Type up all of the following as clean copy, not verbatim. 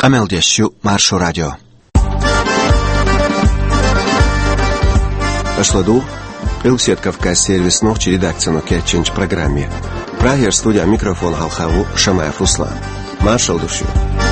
Amel Deshu, Marșo Radio. Ашладу, Илсет Кавказ сервис ночи редакцию Кетченч программе. Прагер студия микрофон Халхаву Шамаев Руслан. Маршал Душу.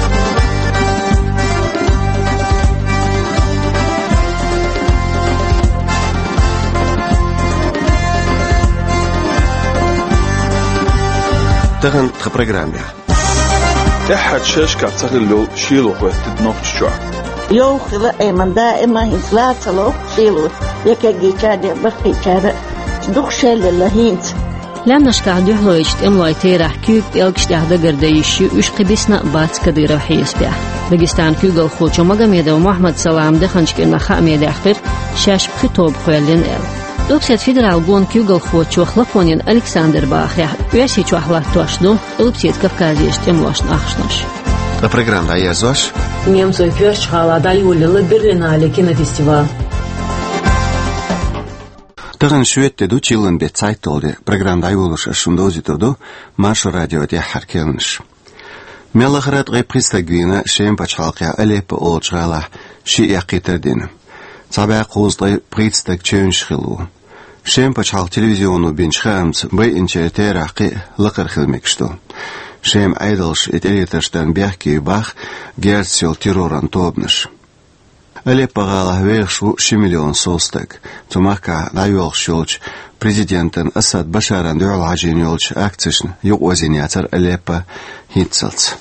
Таган в программе. تحت شاشكا تغلو شيلو وقت نوكتشوا يو خلا ايمن دائما يزلاتلو شيلو يكاجي كاد بقي كاد دوخشل اللهينت لامنشكا دهلويشت املاي تيرح كيب يلكشتاه دغرديشو اش قبسنا بات كدير حيسبيا دغستان كيغل خوچو مغاميدا محمد سلام دخنشكنا خاميدا اخر شاش خطوب خويلن ال Lupsiet federāli gonu Kjugal Hočo Hlaponien Aleksandr Bāhrja, Uesieču Ahlatošnu, Lupsiet Kavkaziešu Temlošnu Ahšnoš. La программа я зош. Немцу пёрч халада юлила Берлинале кинофестиваль. Таган шведте ду чилен бе цайтолде программа юлуш шундозитоду Маршо радио де харкелнш. Мелахрат репрестагвина шем пачалкя Алеппо олчрала ши яқитердин. Цабай қозлай предстаг чөншхилу. Шем пачал телевизиону бенчхамц бай инчертерақи лақар хилмекшту. Шем айдалш этелеташтан бяхки бах герцел терроран тобныш. Алеппоғала вершу 6 миллион состаг. Тумака найол шолч президентен Асад Башаран дюал ажин йолч акцишн юг озинятар Алеппо хитцалц.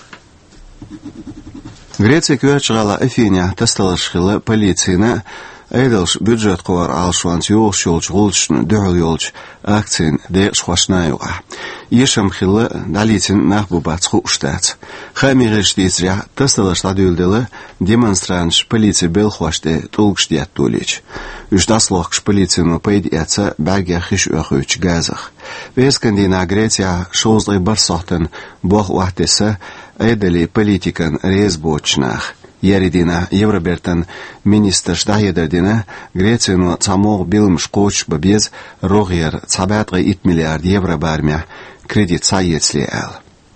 Греция кверчгала Афиня тасталашхила полицияна Айдалш бюджет ковар алшванц йол шолч гулчн дюал йолч акцин де шхвашнаюга. Ешам хилла далитин нахбубацху штац. Хамирыштизря тасталашла дюлдела демонстранш полиция белхваште тулгштият тулич. Уждаслохш полицину пейдяца багя хиш ухуч газах. Вескандина Греция шозлы барсохтен бог вахтеса айдали политикан резбочнах. Яридина Евробертан министр штаедердина Грецияну цамог билм шкоч бабез рогер цабатга 1 миллиард евро бармя кредит сайецли эл.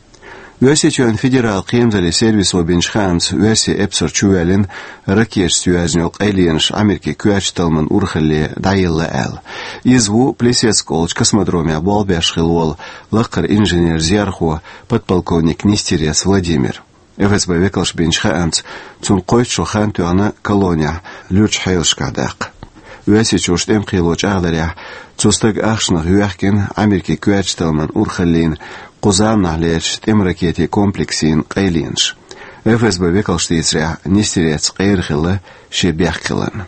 Уэсичен федерал кемзали сервис обинчхамс уэси эпсор чуэлин ракеш сюэзнёк элиенш Америки куачталман урхалли дайылла эл. Изву плесецколч космодромя болбяшхилвол лакар инженер зярху подполковник Нестерец Владимир. ФСБ веклаш бенчхамс цун койчу хантуана колония люч хайлшкадак. Уэсичуш эмхилоч агдаря цустаг ахшнах юахкин Америки куачталман урхаллин Кузамна лечь тем ракете комплексин Кайлинш. ФСБ веклштицря Нестерец Кайрхилла Шебяхкилан.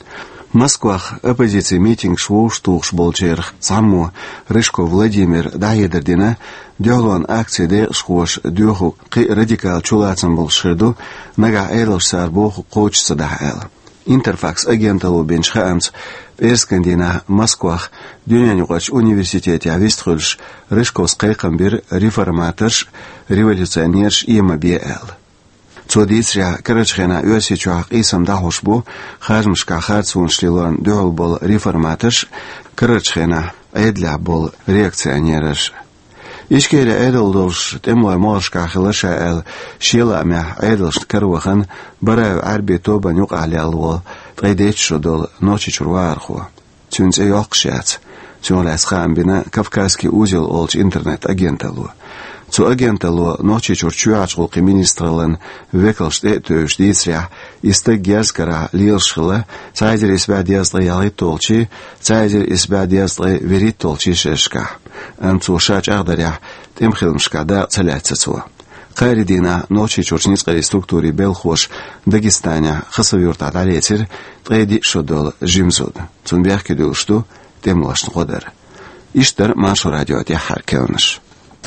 Москвах оппозиции митинг швуштухш болчерх саму Рышко Владимир Даедердина дёлон акции де шхош дюху ки радикал чулацан болшеду нага эйлшсар боху коучса дахэл. Интерфакс агенталу бенчхамс Эскандина Москвах Дюнянюгач университете Авиструльш Рышкос Кайкамбир реформаторш революционерш ИМБЛ. Цодицря Карачхена Уэсичуах Исам Дахушбу Хажмшка Харцуншлилон дюл бол реформаторш Карачхена Эдля бол реакционерш. Ишкере эдэлдолш темлай моршка хилаша эл шиламя эдэлш карвахан барав арби тоба нюк алялвол тайдечшо дол ночи чурварху. Цюнц эйокшац. Цюнлас хамбина Кавказский узел олч интернет агенталу. Цу агенталу ночи чурчуачгулки министралан веклшт этөш дицря исты герскара лилшхила цайзер испадиязлы ялит толчи цайзер испадиязлы верит толчи шешка. Анцу шач агдаря темхилмшка да цаляцацу. Кайридина ночи чурчницкой структуре Белхош Дагестане хасавюрта далецер тайди шодол жимзуд. Цунбяхки дулшту темлашн ходар. Иштар Маршо радио де харкелнш.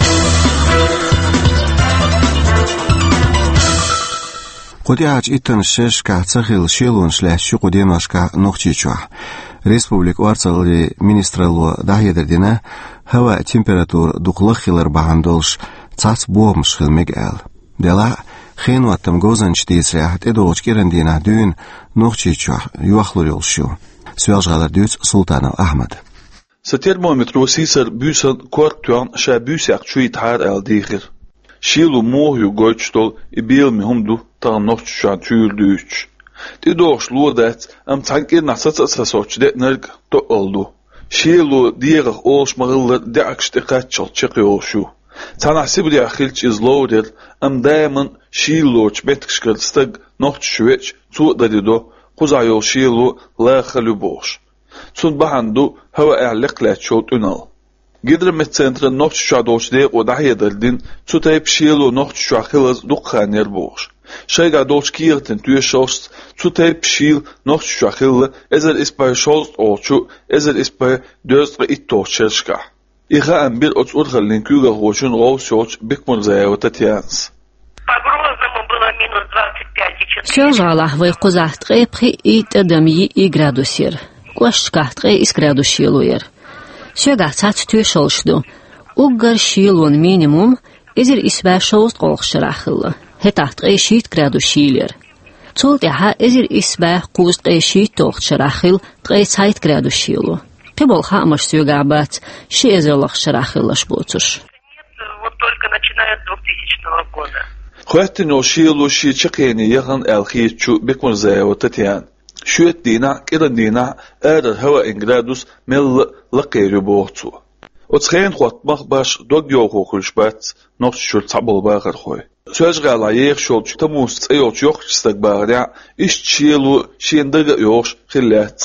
Кодиач итэн шешка цахил шилун шлящу кодиношка нохчичуа. Республик Варцалли министралу Даедердина хава температур дуклахилар бахандолш цац буомш хилмегэл. Дела хенуаттам гозанчтицря тедолчкерендина дюн нохчичуа юахлурилшу. Свяжгалар дюц Султанов Ахмад. Sa termometru sisar busan kortuan sha busak chui tar el digir. شيلو موهيو قويتشتول إبيلمي همدو تغم نوكتشان تيولدوش دي دوش لودات أم تحنكير نحسات أساسوش دي نرق تقلدو شيلو ديغخ أولش مغلر دعكش تقاتشل تشقيوشو تنحسب لي أخيلش إزلودر أم دايما شيلوش بيتكشكر ستق نوكتشويتش توددو قزعيو شيلو لا خلوبوش تون بحندو هوا اعلق لاتشوت انال قدر متسنتر نوكتشوا دوش ديق ودحية دردين تايب شيلو نوكتشوا خلص دقان يربوش شايقا دوش كيرتن تويشوست تايب شيل نوكتشوا خلص ازر اسباي شوست اوشو ازر اسباي دوستر اتو شرشكا إيخا أنبير أتور لينكوغا غوشون غوشوش بكمر زيو تتيانس Сёжалах вай кузахтгай пхи ит адами и градусир. Кошкахтгай ис градусилуер. Сёгахтат тюшолшду. Уггар шилон минимум изер исбашост голхшрахылы. Хетахтгай шит градусилер. Цултяха изер исбах кустгай шит тохшрахыл тгай сайт градусилу. Пебол хамаш сёгабат шезерлах шрахылаш боцуш. Вот только начиная с 2000 года. خواتنو شيلو شي تشقيني يغن الخيتشو بكمر زيو تتيان شويت دينا كيرن دينا ادر هوا انجرادوس مل لقيرو بوغتو وتخين خوات مخباش دوغ يوغو خلشبات نوش شو تعبل باغر خوي سوجغا لا يخ شول تموس تيوچ يوخستك باغريا ايش تشيلو شيندغ يوخ خلات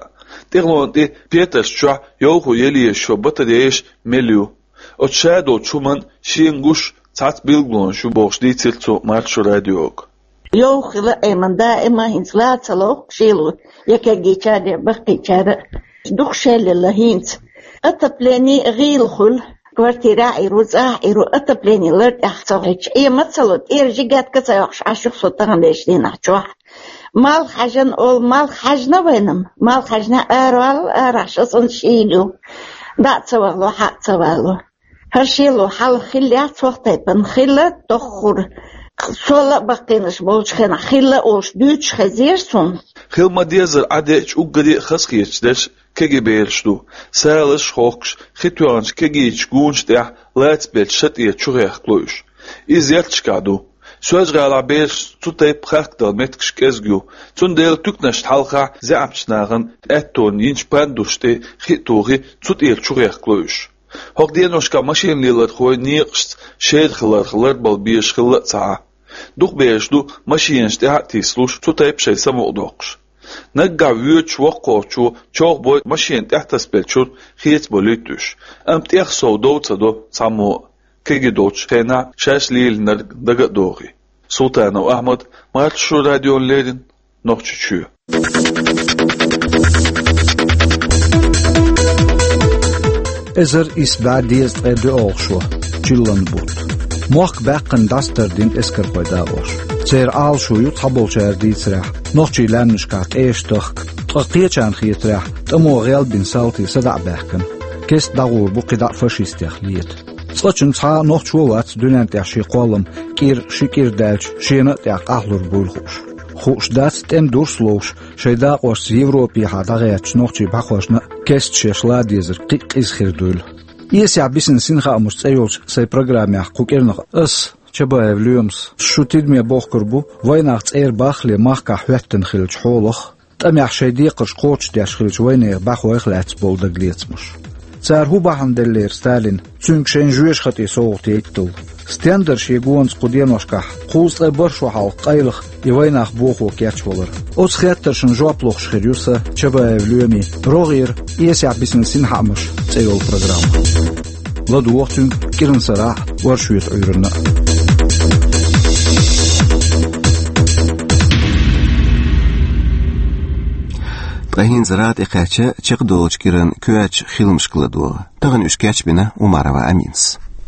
تيغلون دي بيترس شو يوغو يلي شو بتديش مليو وتشادو تشومن شينغوش تات بيلغلون شو بوش دي تلتو مارشو راديوك يوخلا ايمن دائما هنسلاتلو شيلو يكاجي تشادي بقي تشاد دوخ شيل اللهينت اتبلاني غيل خل كوارتيراعي روزاعي رو اتبلاني لرد احتوهيش ايه متصلت ارجيقات كسايوخش عشق سلطان ديشدين احتوح مال حاجن اول مال حاجنا وينم مال حاجنا اروال اراشصن شيلو دا تسوالو حق تسوالو هرشيلو حال خليات وقتايبن خلا تخور صولا بقينش بولش خنا خلا اوش دوتش خزيرسون خيل ما ديزر عديش اوغدي خسخيش دش كيجي بيرشدو سالش خوكش خيتوانش كيجيش گونش ديح لات بيت شتيه چوغيخ قلوش ازياتش كادو سوج غالا بيش تطيب خاكدل متكش كزگو تون ديل تكنش حلقة زعبشناغن اتون ينش باندوشتي خيتوغي تطيل چوغيخ قلوش هوك دينوشكا ماشين ليلر خوي نيقشت شير خلر بالبيش خلر تسعة دوخ بيشدو ماشينش ديها تيسلوش تطيب شي سموقدوقش نقع ويوش وقوشو چوغ بوي ماشين تحتس بلچور خيت بوليتوش ام تيخ سودو تدو سامو كيجي دوش خينا شاش ليل نرق دقا دوغي سلطان وأحمد مارشو راديو ليرين نوخشو ازر اسبع ديز قيد اوغشو جلن بوت موخ باقن داستر دين اسكر قيداوش سير آل شو يتحبول شهر ديتسرح نوخشي لانشكاك ايشتخ تقيتشان خيترح تمو غيال بن سالتي سدع باقن كيس داغور بقيدع فاشيستيخليت صلتشن تسعى نوخشو وات دونان تيحشي قولم كير شكير دالش شينا تيح احلور بولخوش خوش داست ام دورسلوش شيدا قوش يوروبي حدا غياتش نوخشي باخوشنا كيست شيشلا ديزر قيق إزخير دول يسيع بيسن سينخا مستعيوش سي برغرامي قوكيرنخ اس چبا اوليومس شو تيدمي بوخكربو ويناغ تسير باخلي ماخكا حواتن خيلج حولخ تاميح شيدي قرش قوش دياش خيلج وينيغ باخو اخلاتس بولدق ليتسمش تسار هو باحن دلير ستالين تسونك شين جويش خطي صوغتي يكتل ستاندر شيغونس قدينوشكح قوس برشو حال قايلخ يويناخ بوخو كياتشولر اوس خياتر شن جوابلوخ شخيريوسا چبا اوليومي روغير يسيع بيسن سين حامش تسيول برغرام لدو وقتن كيرن سراح ورشويت عيرنا Qahin ziraat iqacha chiqdolch kiran kuach xilmish qiladu. Tag'in ushkach bina Umarova Amins.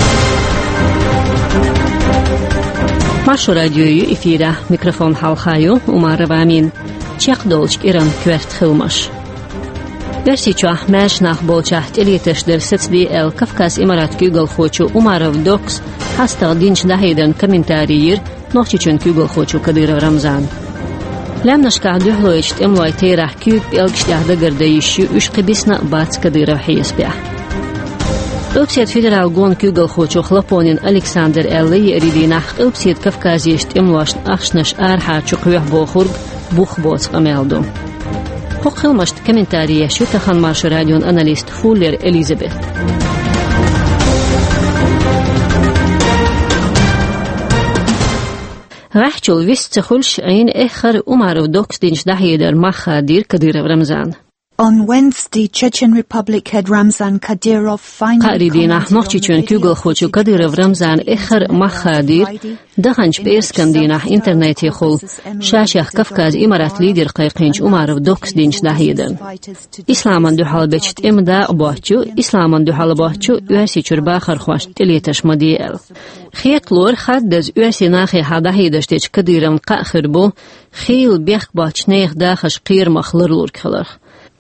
Mashu radioyu efira mikrofon halxayu Umarova Amin. Chiqdolch kiran kuach xilmish. Versichah mashnach bolchaht eliteshler setsbi el Kafkas Imarat Google xochu Umarov Docs hasta dinch dahidan kommentariyir nochchun Google xochu Kadyrov Ramzan. لامنشكا دوحلويشت املاي تيرح كيوب بيلقش دهدا قردايشيو اش قبسنا بات كديرا حيس بيح قلبسيت فيدرال جون كيغل خوچو خلپونين ألكسندر ألي يريدينح قلبسيت كفكازيشت إملاش أخشنش آرحا چقويح بوخورگ بوخ بوث قميلدو حق خلمشت كمنتاريه شو تخن مارش راديون أناليست فولر إليزابيث راحتشول ويست تخلش أين إخر أمارو دوكس دينش دحيدر مخادير كدير رمزان On Wednesday, Chechen Republic head Ramzan Kadyrov finally قاريدينا نوخچيچون كيغل خوچو كديرov رمزان إخر مخادير دخنش بيرسكندينا إنترنت خول شاشخ كفكاز إمارات ليدر قيقينش أمارو دوكس دينش دحيدر إسلامان دو حال بچت إمدا باچو إسلامان دو حال باچو يوسي چربا خرخواش تليتش مديل خيت لور خدز يوسي ناخي حدهيدش تيچ كديرم قاخربو خيل بيخ باچ نيخ داخش قير مخلر لور خلر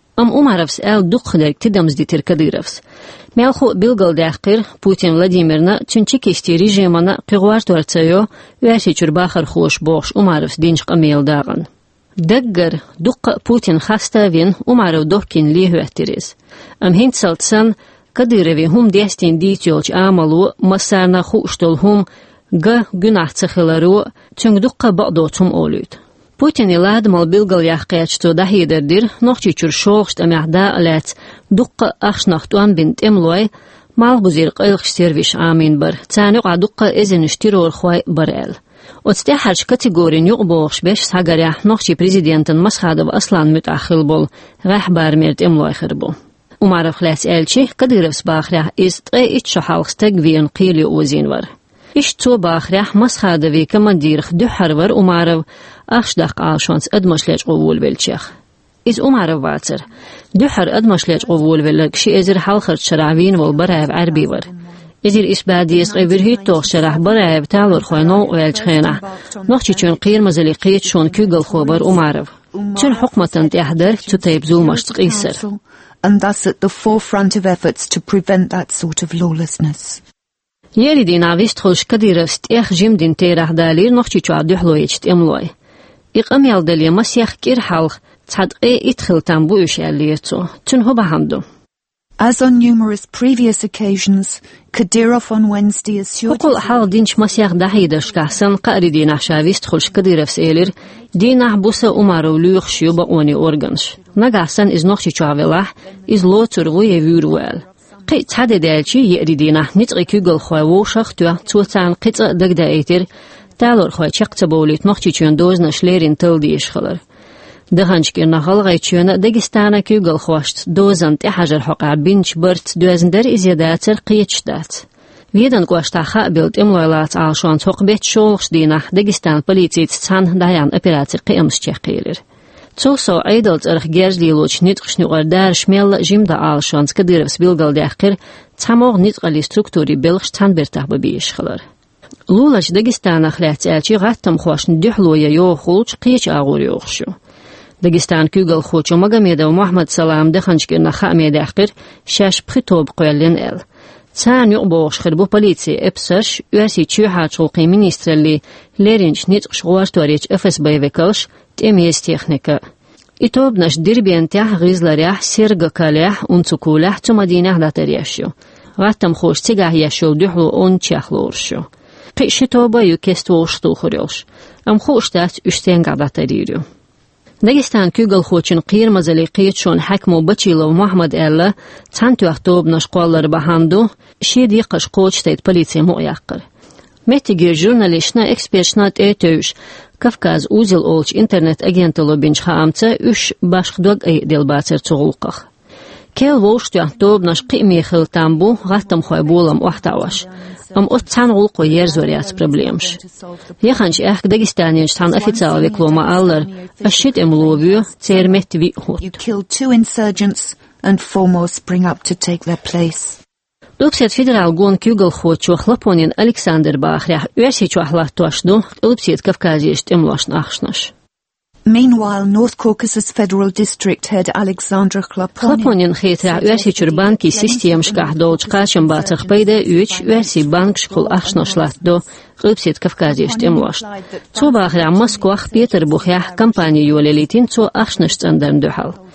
أمارفس أل دقدر تدمز ديتر كديرفس مالخو بيلغل داخر بوتين فلاديميرنا تشنچيكستي ريجيمانا قيغوار تورتسيو واشي چرباخر خوش بوش أمارفس دينش قميل داغن دقر دق بوتين خاستا وين أمارو دوكين ليه احتريز هنت سلتسان كديروي هم ديستين ديتيولج عملو مسارنا خوشتول هم günah تخلرو چنگ دق بقدوتهم أولود Putin ilad mal bilgal yaxqayachto dahiderdir nochchi chur shogst amahda alat duqqa axshnachtuan bint emloy mal buzir qilq servish amin bar tsani qaduqqa ezen ishtiror khoy barel otste harch kategorin yuqbox besh sagarya nochchi prezidentin masxadov aslan mutakhil bol rahbar mert emloy khirbo Umarov khlas elchi Kadyrovs baxrah ist ich shahalstag vien qili ozin var ish to baxrah masxadovi komandir duhar var Umarov أخشدق عاشونس أدمشلج قوول بالشيخ إز أمارو واتر دحر أدمشلج قوول بالك شي إزر حلخرت شرعوين والبرايب عربي ور إزر إسباديس غيبرهيت توخ شرح برايب تالور خوينو ويلجخينه نوخشي چون قير مزلي قيت شون كيغل خوبر أمارو چون حكمة تحضر تتيب زومشت قيسر and thus at the forefront of efforts to prevent that sort of lawlessness. يلي ناويست خوش كديرست إخ جيم دين تيرح دالير نوخشي چو عبدو يجت إملوي إقام يالدلي مسيح كير حلق تحد إدخل تنبو إشياليتو تنهو بحمدو. As on numerous previous occasions, Kadyrov on Wednesday assured... وقل حال دينش مسيح دحيدش كحسن قاري دينح شاويست خوش كديرف سيلر دينح بوسا أمارو ليوخ شيو بقوني أورغنش نغحسن إز نوخشي چاولاح إز لو ترغوية ويروال قي تحد دالشي يأري دينح نتغي كيغل خواه ووشخ توتان قطع دقدا ايتر تالور خواه چقت بوليت نوخشي چون دوزنا شليرين تل ديش خلر دهانشكير نخلغي چون داگستانا كيغل خواشت دوزن تحجر حقا بينش برت دوزندر إزياداتر قيتشدات ويدن قواشتا خابلت املويلات عالشوان توقبت شولخش دينح داگستان بوليتيت تسان دايان اپراتر قيمس چيقيلر توسو عيدلت ارخ گيرجلي لوچ نتقش نوغر دار شميل جيمدا عالشوان سكديرفس بيلغل داخر تاموغ نتقلي ستركتوري بلغش تان برتاح ببيش خلر لولاش داگستان خلات الچي غاتم خوش ندحلويا يوخولچ قيچ اغور يوخشو داگستان كيغل خوچو مغميدا ومحمد سلام دخنشكر نخامي داخر شاش بخطوب قيلن ال تان يقبوش خربو بوليسي ابسرش ياسي چوحا چولقي منيسترلي ليرينش نتقش غواشتوريچ افس بايوكلش تيميس تخنيكا إتوبنش دربين تاح غيزلريح سيرغ كاليح انتقولح تو مدينة داترياشو غاتم خوش تيغاه يشو دحلو اون چخلورشو قيشي توبا يكستوش توخريوش خوش تات اشتين قاداتريريو داگستان كيغل خوچن قير مزلي قيتشون حكمو بچيلو محمد ألا تانتو اختوبنش قوالر بحمدو شيدي قش قوچ تيت بوليسي مؤيقر متيجي جورناليشنا اكسبيرشنات ايتوش كافكاز اوزل اولش انترنت اجنتلو بنش خامتا اش باشق دوغ اي ديل باتر تغلقخ كيل ووشتو اختوبنش قيمي خلطانبو غاتم خوي بولم واحتاواش اتسان غلقو يرزوريات بروبليمش يخانش اخ داگستانينش تان افيتسال ويكلوما آلر اشيد املوبيو تيرمت وي هوت. You killed two insurgents and four more spring up to take their place. Lupset federal gon كيغل خوچو خلپونين ألكسندر باخريح ويرسي چو احلات تواشدو لupset كافكازيشت املاشن اخشنش. Meanwhile, North Caucasus Federal District Head Alexandra Khloponin خيترا ويرسي چربانكي سيستيم شكاح دولج قاشم باتخ بيدا يوچ ويرسي بانك شكول اخشنشلات دو لupset كافكازيشت املاش. تو باخريح مسكو اخ بيتر بوخيح كامباني يوليليتين تو اخشنش تندرن دوحال.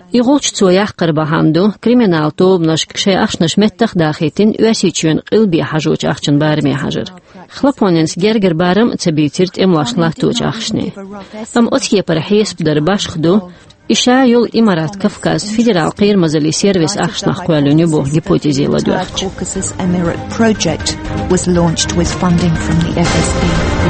يغولش تسويح قربا هامدو كريمنال توب نشك شيء أخشنش متخ داخيتين واسيتشون قلبي حجوج أخشن بارمي حجر خلپوننس جرجر بارم تبيترت إملاش لا توج أخشني أم أتكي برحيس بدرباش خدو إشاع يول إمارات كفكاز فيدرال قير مزالي سيرفيس أخشنا قوالوني بوه هيبوتيزي لدوخش Caucasus Emirate project was launched with funding from the FSB.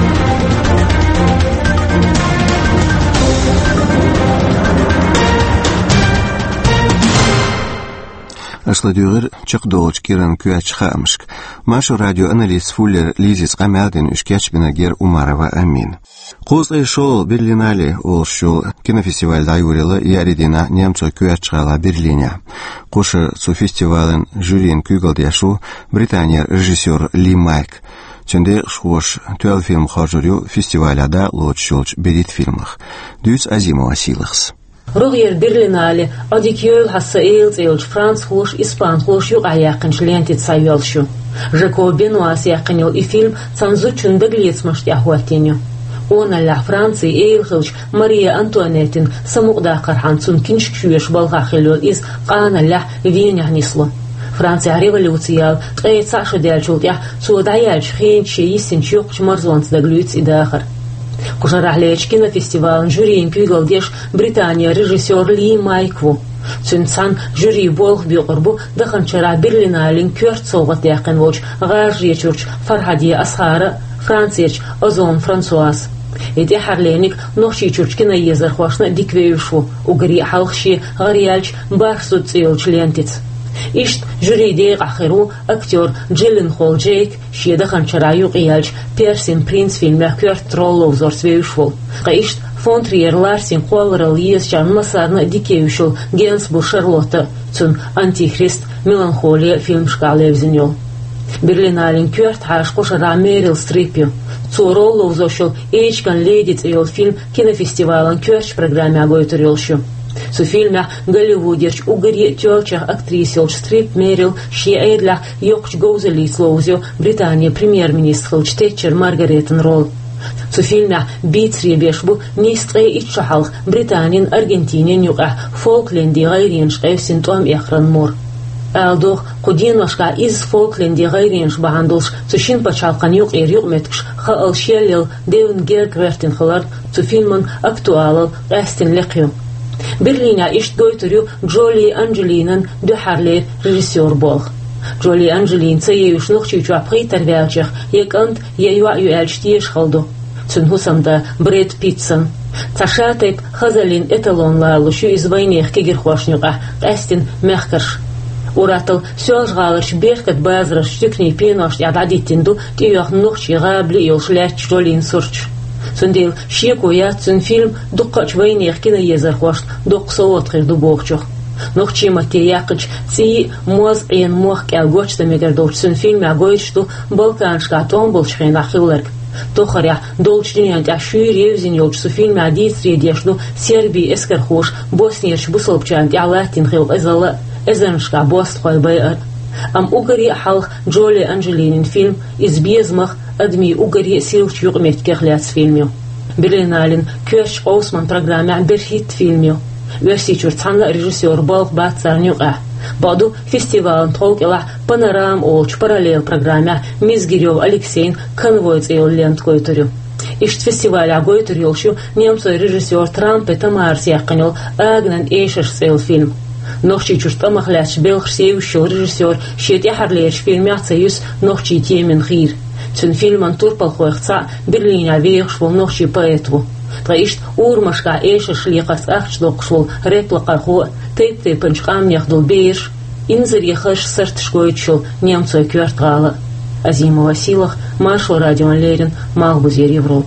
أصل تشقدوج كيران كواتش خامشك ماشو راديو أناليز فولر ليزيز قمادن إشكاتش بناجير أماروا أمين قوس أي شو برلينالي أو شو كنا فيستيوال دايوريلا ياردينا نيمتو كواتش غالا برلينيا قوش سو فيستيوالن جورين كوغل ديشو بريطانيا ريجيسور لي مايك چنده شوش 12 فيلم خارجوريو فيستيوالا لوتشولج بريت فيلمخ دوس أزيمو أسيلخس روغير برلينالي أديكيول حسائل إلج فرانس خوش إسبان خوش يوقع ياقنش لينتي تسايولشو جاكوبين واس ياقنيول إفيلم تنزو چندق ليتمشت أحواتينيو اونا لا فرانسي إيل خلش ماريا أنتوانيتين سموق داقر حانسون كنش كشويش بالغا خلول إز قانا لا فين يعنيسلو فرانسيا ريفولوسيال تقيت ساشو ديالشولت يح سود عيالش خين شييسين شيوقش مرزوانت داقلويتس إداخر كوشرح ليشكينا فيستيفال جورين كيغل ديش بريطانيا ريجيسور لي مايكو تنسان جوري بولغ بيقربو دخن شرع برلينالين كورت صوغت ياقن ووش غار ريچورش فرحادية أسخارة فرانسيش أزون فرانسواز إدي حرلينيك نوشي چورچكينا يزر خواشنا ديكويوشو وغري حلخشي غريالش بارسو تسيولش لينتيت إشت جوري ديق آخرو أكتور جيلن خول جيك شيدا خانشرايو قيالش بيرسين برينس فيلم كورت رولو زور سويوشفول قيشت فونترير لارسين قوالر ليس جان مسارنا ديكيوشل جينسبو شارلوتا تون أنتيخريست ميلانخوليا فيلم شكالي بزنيول برلينالين كورت حاشقوش راميريل ستريبيو تو رولو زوشل إيش كان ليديت إيول فيلم كينوفестивалан كورش программе агойтурيолشو Su filmeh Голливудерч угори тёлчах актрисилч Стрип Мерил шиэдла ёкч гоузелис лоузё Британия премьер-министрилч Тэтчер Маргаретен Ролл. Su filmeh Битсри бешбу нистрэ итшахалх Британин Аргентинин юqa Фолкленди гайринш гэвсин том эхран мор. Алдох кудиношка из Фолкленди гайринш бахандулш цушин пачалкан юq юq меткш хаал шелил Девин Герквертин халар цу фильман актуалал гастин лекью. Берлина ишт гойтурю Джоли Анджелинан духарлер режиссер болх. Джоли Анджелин цеюш нухчичу апхитер вялчих, екант еюа юэльштиеш халду. Цунхусамда Брэд Питсон. Цашатеп хазалин эталон лалушу из войнех кегерхошнюга, эстин мехкарш. Уратал сёжгаларш беркат базраш штюкни пенош ядадиттинду тиюах нухчи габли юлшляч Джолин сурч. Сундел шекуя цун фильм дуккач войнех кина езер хошт дук соотхир ду богчох. Нухчи материакыч ци моз эн мох калгочта мегердоч цун фильм агойшту Балканшка томболчхен ахиллерк. Тохаря долчдинян ташуир евзин ёлчсу фильм адисри дешну Сербии эскер хош Боснияш бусолпчан ялатин хил эзала эзеншка бост хой байар. Ам угари халх Джоли Анджелинин фильм из безмах адми угари силч югмет кехляц фильмю. Берлиналин Кёрш Осман программе берхит фильмю. Версичур цанла режиссер Балх Бацарнюга. Баду фестивалн толкела панорам олч параллел программе Мизгирёв Алексейн конвойц ил лент койторю. Ишт фестиваль агойторюлшу немцой режиссер Трамп это Марс яқынел агнан эшеш сел фильм. Нохчи чуртамах ляч белх сеющий режиссер щет яхарлерш фильмяца юс нохчи темен хир. Цун фильман турпал хоехца Берлиня веехшвол нохчи поэтву. Траишт урмашка эшеш лиқас ахчлоқшвол реплақа хо тейпте панчқам яхдул бейш инзер яхаш сартшкойчул немцой квертгала. Азима Василах, Маршал Радион Лерин, Малбузер Европ.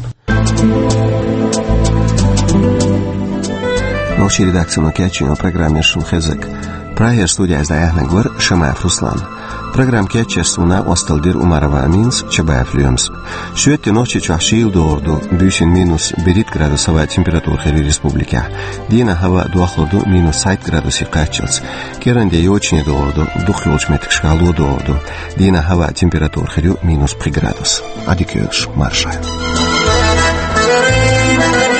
Новши редакцию кячино программе Шумхезек. Прая студия издаяхна гвар Шамаев Руслан. Программ кячер суна осталдир Умарова Аминс Чабаев Люмс. Шуетте ночи чашил доорду бюсин минус 1 градусовая температура в республике. Дина хава дуахлоду минус 5 градусов качелс. Керанде йочине доорду духлоч метк шкалу доорду. Дина хава температура минус 3 градус. Адикёш маршай.